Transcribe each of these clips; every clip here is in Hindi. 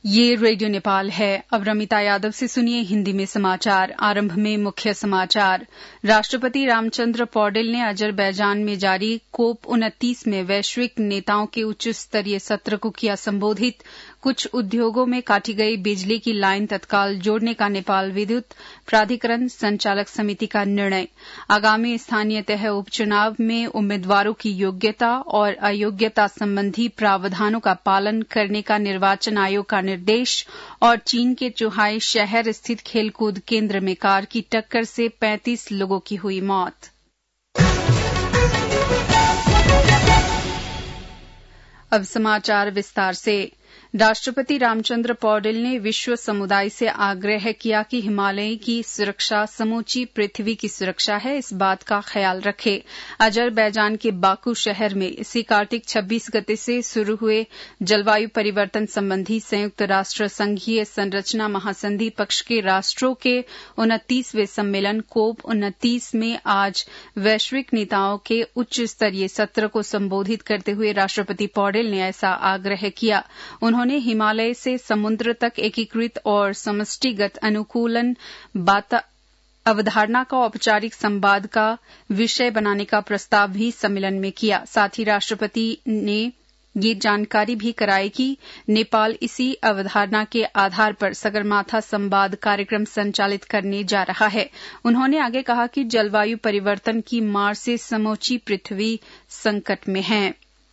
ये रेडियो नेपाल है। अब रमिता यादव से सुनिए हिंदी में समाचार। आरंभ में मुख्य समाचार। राष्ट्रपति रामचंद्र पौडेल ने अजरबैजान में जारी कोप 29 में वैश्विक नेताओं के उच्च स्तरीय सत्र को किया संबोधित। कुछ उद्योगों में काटी गई बिजली की लाइन तत्काल जोड़ने का नेपाल विद्युत प्राधिकरण संचालक समिति का निर्णय। आगामी स्थानीय तह उपचुनाव में उम्मीदवारों की योग्यता और अयोग्यता संबंधी प्रावधानों का पालन करने का निर्वाचन आयोग का निर्देश। और चीन के चुहाई शहर स्थित खेलकूद केंद्र में कार की टक्कर से 35 लोगों की हुई मौत। अब समाचार विस्तार से। राष्ट्रपति रामचंद्र पौडेल ने विश्व समुदाय से आग्रह किया कि हिमालय की सुरक्षा समूची पृथ्वी की सुरक्षा है, इस बात का ख्याल रखे। अजरबैजान के बाकू शहर में इसी कार्तिक 26 गते से शुरू हुए जलवायु परिवर्तन संबंधी संयुक्त राष्ट्र संघीय संरचना महासंधि पक्ष के राष्ट्रों के 29वें सम्मेलन कोप 29 में आज वैश्विक नेताओं के उच्च स्तरीय सत्र को संबोधित करते हुए राष्ट्रपति पौडेल ने ऐसा आग्रह किया। उन्होंने हिमालय से समुद्र तक एकीकृत और समष्टिगत अनुकूलन अवधारणा का औपचारिक संवाद का विषय बनाने का प्रस्ताव भी सम्मेलन में किया। साथ ही राष्ट्रपति ने ये जानकारी भी कराई कि नेपाल इसी अवधारणा के आधार पर सगरमाथा संवाद कार्यक्रम संचालित करने जा रहा है। उन्होंने आगे कहा कि जलवायु परिवर्तन की मार से समूची पृथ्वी संकट में है।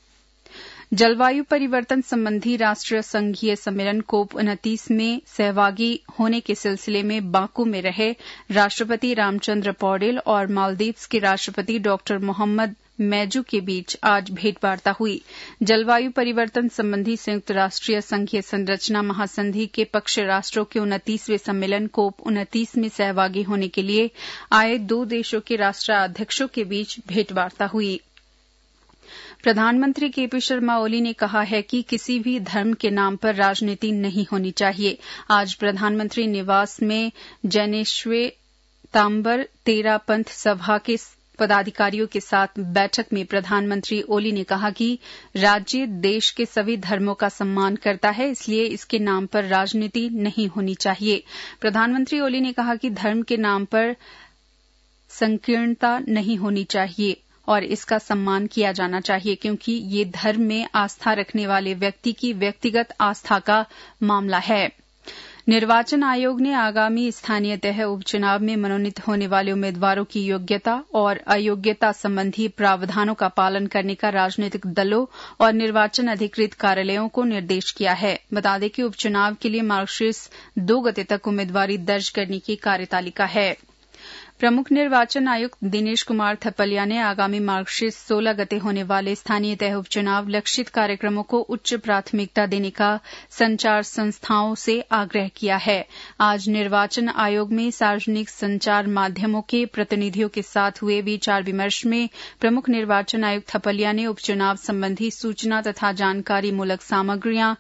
जलवायु परिवर्तन संबंधी राष्ट्रीय संघीय सम्मेलन कोप 29 में सहभागी होने के सिलसिले में बाकू में रहे राष्ट्रपति रामचंद्र पौडेल और मालदीव्स के राष्ट्रपति डॉक्टर मोहम्मद मैजू के बीच आज भेंटवार्ता हुई। जलवायु परिवर्तन संबंधी संयुक्त राष्ट्रीय संघीय संरचना महासंधि के पक्ष राष्ट्रों के 29वें सम्मेलन कोप 29 में सहभागी होने के लिए आए दो देशों के राष्ट्राध्यक्षों के बीच भेंटवार्ता हुई। प्रधानमंत्री केपी शर्मा ओली ने कहा है कि किसी भी धर्म के नाम पर राजनीति नहीं होनी चाहिए। आज प्रधानमंत्री निवास में जैनेश्वेतांबर तेरा पंथ सभा के पदाधिकारियों के साथ बैठक में प्रधानमंत्री ओली ने कहा कि राज्य देश के सभी धर्मों का सम्मान करता है, इसलिए इसके नाम पर राजनीति नहीं होनी चाहिए। प्रधानमंत्री ओली ने कहा कि धर्म के नाम पर संकीर्णता नहीं होनी चाहिए और इसका सम्मान किया जाना चाहिए, क्योंकि ये धर्म में आस्था रखने वाले व्यक्ति की व्यक्तिगत आस्था का मामला है। निर्वाचन आयोग ने आगामी स्थानीय तह उपचुनाव में मनोनीत होने वाले उम्मीदवारों की योग्यता और अयोग्यता संबंधी प्रावधानों का पालन करने का राजनीतिक दलों और निर्वाचन अधिकृत कार्यालयों को निर्देश किया है। बता दें कि उपचुनाव के लिए मार्गशीर्ष 2 गते तक उम्मीदवारी दर्ज करने की कार्यतालिका है। प्रमुख निर्वाचन आयुक्त दिनेश कुमार थपलिया ने आगामी मार्गशीर्ष 16 गते होने वाले स्थानीय तह उपचुनाव लक्षित कार्यक्रमों को उच्च प्राथमिकता देने का संचार संस्थाओं से आग्रह किया है। आज निर्वाचन आयोग में सार्वजनिक संचार माध्यमों के प्रतिनिधियों के साथ हुए विचार विमर्श में प्रमुख निर्वाचन आयुक्त थपलिया ने उपचुनाव संबंधी सूचना तथा जानकारी मूलक सामग्रियां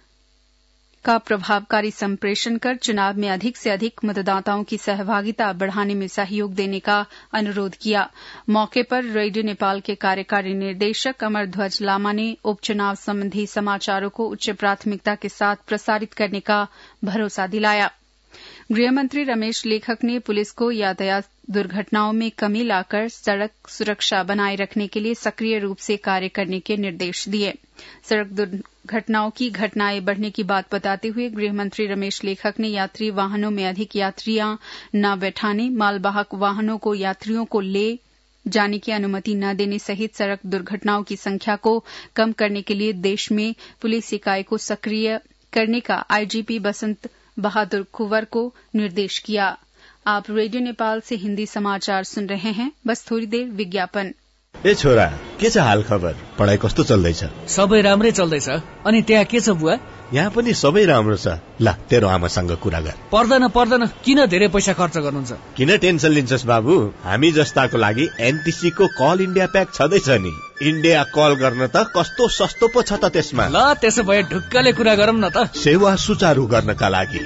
का प्रभावकारी संप्रेषण कर चुनाव में अधिक से अधिक मतदाताओं की सहभागिता बढ़ाने में सहयोग देने का अनुरोध किया। मौके पर रेडियो नेपाल के कार्यकारी निर्देशक अमर ध्वज लामा ने उपचुनाव संबंधी समाचारों को उच्च प्राथमिकता के साथ प्रसारित करने का भरोसा दिलाया। गृहमंत्री रमेश लेखक ने पुलिस को यातायात दुर्घटनाओं में कमी लाकर सड़क सुरक्षा बनाए रखने के लिए सक्रिय रूप से कार्य करने के निर्देश दिए। सड़क दुर्घटनाओं की घटनाएं बढ़ने की बात बताते हुए गृहमंत्री रमेश लेखक ने यात्री वाहनों में अधिक यात्रियां न बैठाने, मालवाहक वाहनों को यात्रियों को ले जाने की अनुमति न देने सहित सड़क दुर्घटनाओं की संख्या को कम करने के लिए देश में पुलिस इकाई को सक्रिय करने का आईजीपी बसंत बहादुर कुंवर को निर्देश किया। आप रेडियो नेपाल से हिन्दी समाचार सुन रहे हैं। बस थोड़ी देर विज्ञापन। ए छोरा, के छ हाल खबर? पढाइ कस्तो चल्दैछ? सबै राम्रै चल्दैछ। अनि त्यहाँ के छ बुवा? यहाँ पनि सबै राम्रो छ। ल तेरो आमासँग कुरा गर। पर्दैन, किन धेरै पैसा खर्च गर्नुहुन्छ? किन टेन्सन लिन्छस् बाबु? हामी जस्ताको लागि एनटीसी को कल इन्डिया प्याक छदैछ नि। इन्डिया कल गर्न त कस्तो सस्तो पो छ त त्यसमा। ल त्यसो भए ढुक्कले कुरा गरौँ न त। सेवा सुचारू गर्नका लागि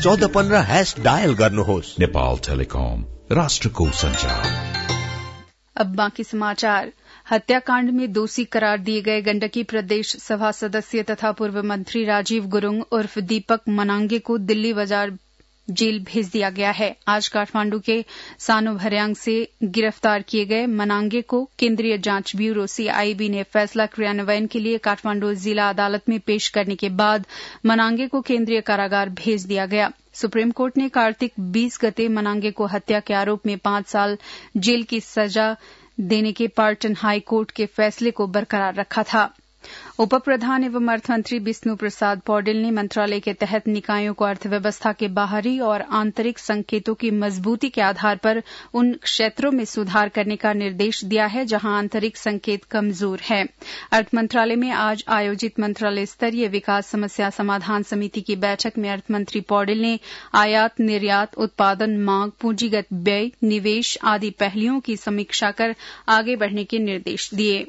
*1415# डायल गर्नुहोस्। नेपाल टेलिकम, राष्ट्रको सञ्चार। अब बाकी समाचार। हत्याकांड में दोषी करार दिए गए गंडकी प्रदेश सभा सदस्य तथा पूर्व मंत्री राजीव गुरुंग उर्फ दीपक मनांगे को दिल्ली बाजार जेल भेज दिया गया है। आज काठमांडू के सानो भरयांग से गिरफ्तार किए गए मनांगे को केंद्रीय जांच ब्यूरो सीआईबी ने फैसला क्रियान्वयन के लिए काठमांडू जिला अदालत में पेश करने के बाद मनांगे को केंद्रीय कारागार भेज दिया गया। सुप्रीम कोर्ट ने कार्तिक 20 गते मनांगे को हत्या के आरोप में 5 साल जेल की सजा देने के पाटन हाई कोर्ट के फैसले को बरकरार रखा था। उप प्रधान एवं अर्थमंत्री विष्णु प्रसाद पौडेल ने मंत्रालय के तहत निकायों को अर्थव्यवस्था के बाहरी और आंतरिक संकेतों की मजबूती के आधार पर उन क्षेत्रों में सुधार करने का निर्देश दिया है जहां आंतरिक संकेत कमजोर है। अर्थ मंत्रालय में आज आयोजित मंत्रालय स्तरीय विकास समस्या समाधान समिति की बैठक में अर्थमंत्री पौडेल ने आयात निर्यात उत्पादन मांग पूंजीगत व्यय निवेश आदि पहलुओं की समीक्षा कर आगे बढ़ने के निर्देश दिए।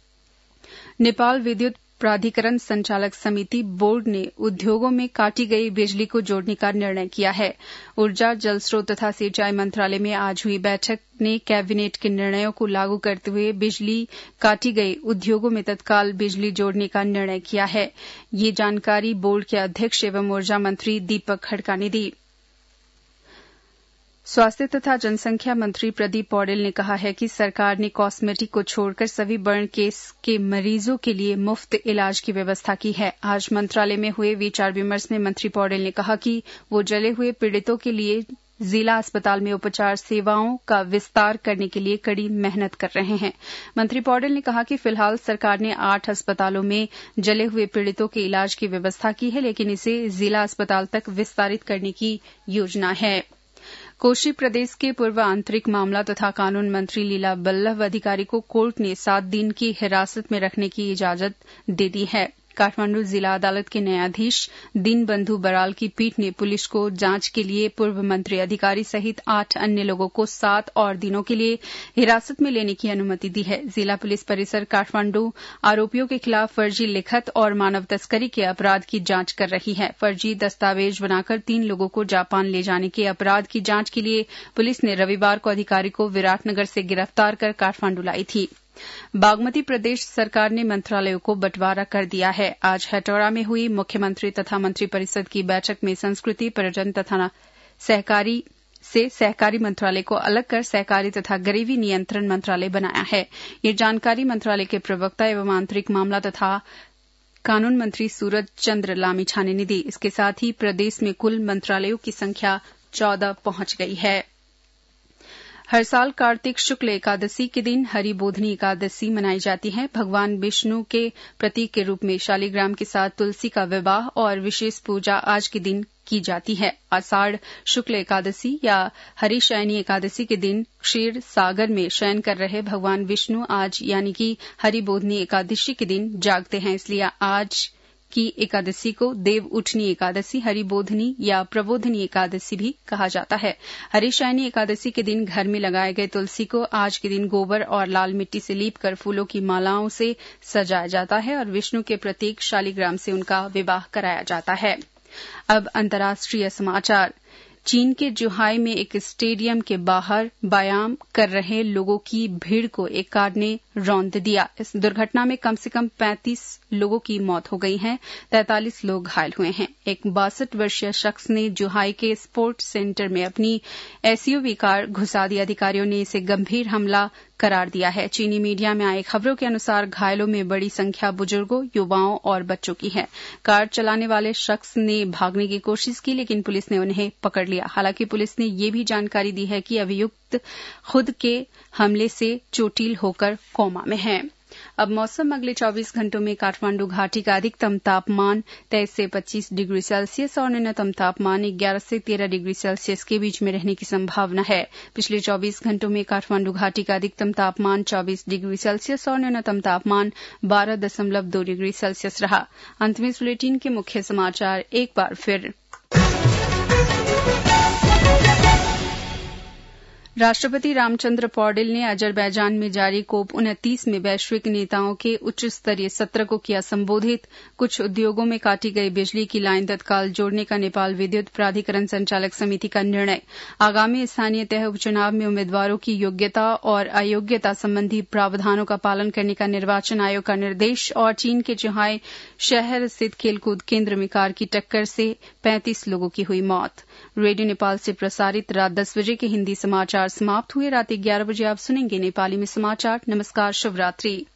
नेपाल विद्युत प्राधिकरण संचालक समिति बोर्ड ने उद्योगों में काटी गई बिजली को जोड़ने का निर्णय किया है। ऊर्जा जल स्रोत तथा सिंचाई मंत्रालय में आज हुई बैठक ने कैबिनेट के निर्णयों को लागू करते हुए बिजली काटी गई उद्योगों में तत्काल बिजली जोड़ने का निर्णय किया है। ये जानकारी बोर्ड के अध्यक्ष एवं ऊर्जा मंत्री दीपक खड़का ने दी। स्वास्थ्य तथा जनसंख्या मंत्री प्रदीप पौडेल ने कहा है कि सरकार ने कॉस्मेटिक को छोड़कर सभी बर्न केस के मरीजों के लिए मुफ्त इलाज की व्यवस्था की है। आज मंत्रालय में हुए विचार विमर्श में मंत्री पौडेल ने कहा कि वो जले हुए पीड़ितों के लिए जिला अस्पताल में उपचार सेवाओं का विस्तार करने के लिए कड़ी मेहनत कर रहे हैं। मंत्री पौडेल ने कहा कि फिलहाल सरकार ने 8 अस्पतालों में जले हुए पीड़ितों के इलाज की व्यवस्था की है, लेकिन इसे जिला अस्पताल तक विस्तारित करने की योजना है। कोशी प्रदेश के पूर्व आंतरिक मामला तथा कानून मंत्री लीला बल्लभ अधिकारी को कोर्ट ने 7 दिन की हिरासत में रखने की इजाजत दे दी है। काठमांडू जिला अदालत के न्यायाधीश दीनबंधु बराल की पीठ ने पुलिस को जांच के लिए पूर्व मंत्री अधिकारी सहित 8 अन्य लोगों को 7 और दिनों के लिए हिरासत में लेने की अनुमति दी है। जिला पुलिस परिसर काठमांडू आरोपियों के खिलाफ फर्जी लिखत और मानव तस्करी के अपराध की जांच कर रही है। फर्जी दस्तावेज बनाकर 3 लोगों को जापान ले जाने के अपराध की जांच के लिए पुलिस ने रविवार को अधिकारी को विराटनगर से गिरफ्तार कर काठमांडू लाई थी। बागमती प्रदेश सरकार ने मंत्रालयों को बंटवारा कर दिया है। आज हटौड़ा में हुई मुख्यमंत्री तथा मंत्रिपरिषद की बैठक में संस्कृति पर्यटन तथा सहकारी मंत्रालय को अलग कर सहकारी तथा गरीबी नियंत्रण मंत्रालय बनाया है। ये जानकारी मंत्रालय के प्रवक्ता एवं आंतरिक मामला तथा कानून मंत्री सूरज चंद्र लामिछाने ने दी। इसके साथ ही प्रदेश में कुल मंत्रालयों की संख्या 14 पहुंच गई है। हर साल कार्तिक शुक्ल एकादशी के दिन हरिबोधनी एकादशी मनाई जाती है। भगवान विष्णु के प्रतीक के रूप में शालिग्राम के साथ तुलसी का विवाह और विशेष पूजा आज के दिन की जाती है। आषाढ़ शुक्ल एकादशी या हरिशयनी एकादशी के दिन क्षीर सागर में शयन कर रहे भगवान विष्णु आज यानी कि हरिबोधनी एकादशी के दिन जागते हैं, इसलिए आज की एकादशी को देव उठनी एकादशी, हरिबोधनी या प्रबोधनी एकादशी भी कहा जाता है। हरिशयनी एकादशी के दिन घर में लगाए गए तुलसी को आज के दिन गोबर और लाल मिट्टी से लीपकर फूलों की मालाओं से सजाया जाता है और विष्णु के प्रतीक शालिग्राम से उनका विवाह कराया जाता है। अब अंतर्राष्ट्रीय समाचार। चीन के जुहाई में एक स्टेडियम के बाहर व्यायाम कर रहे लोगों की भीड़ को एक कार ने रौंद दिया। इस दुर्घटना में कम से कम 35 लोगों की मौत हो गई है, 43 लोग घायल हुए हैं। एक 62 वर्षीय शख्स ने जुहाई के स्पोर्ट्स सेंटर में अपनी एसयूवी कार घुसा दी। अधिकारियों ने इसे गंभीर हमला करार दिया है। चीनी मीडिया में आए खबरों के अनुसार घायलों में बड़ी संख्या बुजुर्गों, युवाओं और बच्चों की है। कार चलाने वाले शख्स ने भागने की कोशिश की, लेकिन पुलिस ने उन्हें पकड़ लिया। हालांकि पुलिस ने ये भी जानकारी दी है कि अभियुक्त खुद के हमले से चोटिल होकर कोमा में है। अब मौसम। अगले 24 घंटों में काठमांडू घाटी का अधिकतम तापमान 23 से 25 डिग्री सेल्सियस और न्यूनतम तापमान 11 से 13 डिग्री सेल्सियस के बीच में रहने की संभावना है। पिछले 24 घंटों में काठमांडू घाटी का अधिकतम तापमान 24 डिग्री सेल्सियस और न्यूनतम तापमान 12.2 डिग्री सेल्सियस रहा। अंत में इस बुलेटिन के मुख्य समाचार एक बार फिर। राष्ट्रपति रामचंद्र पौडेल ने अजरबैजान में जारी COP29 में वैश्विक नेताओं के उच्च स्तरीय सत्र को किया संबोधित। कुछ उद्योगों में काटी गई बिजली की लाइन तत्काल जोड़ने का नेपाल विद्युत प्राधिकरण संचालक समिति का निर्णय। आगामी स्थानीय तह उपचुनाव में उम्मीदवारों की योग्यता और अयोग्यता संबंधी प्रावधानों का पालन करने का निर्वाचन आयोग का निर्देश। और चीन के चुहाई शहर स्थित खेलकूद केंद्र में कार की टक्कर से 35 लोगों की हुई मौत। रेडियो नेपाल से प्रसारित रात 10 बजे के हिंदी समाचार समाप्त हुए। रात 11 बजे आप सुनेंगे नेपाली में समाचार। नमस्कार, शुभ रात्रि।